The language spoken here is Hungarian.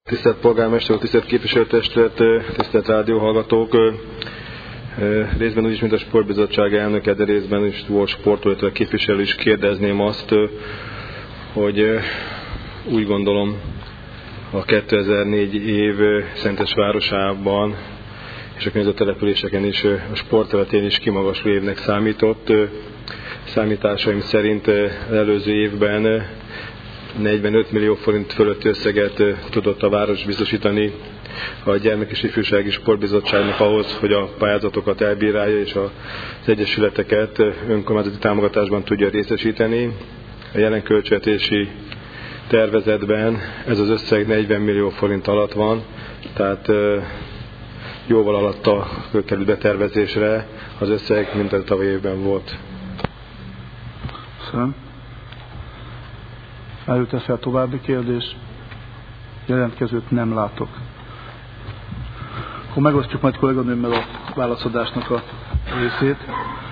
Tisztelt polgármester, tisztelt képviselőtestület, tisztelt rádióhallgatók! Részben úgyis, mint a sportbizottság elnöke, de részben is volt sportoló képviselő is kérdezném azt, hogy úgy gondolom a 2004 év Szentes városában és a környező településeken is a sport területén is kimagasló évnek számított. Számításaim szerint előző évben 45 millió forint fölötti összeget tudott a város biztosítani a Gyermek- és Ifjúsági Sportbizottságnak ahhoz, hogy a pályázatokat elbírálja és az egyesületeket önkormányzati támogatásban tudja részesíteni. A jelen költségvetési tervezetben ez az összeg 40 millió forint alatt van, tehát jóval alatta kerül betervezésre az összeg, mint a tavalyi évben volt. Köszönöm. Előtte fel további kérdés. Jelentkezőt nem látok. Akkor megosztjuk majd kolléganőmmel a válaszadásnak a részét.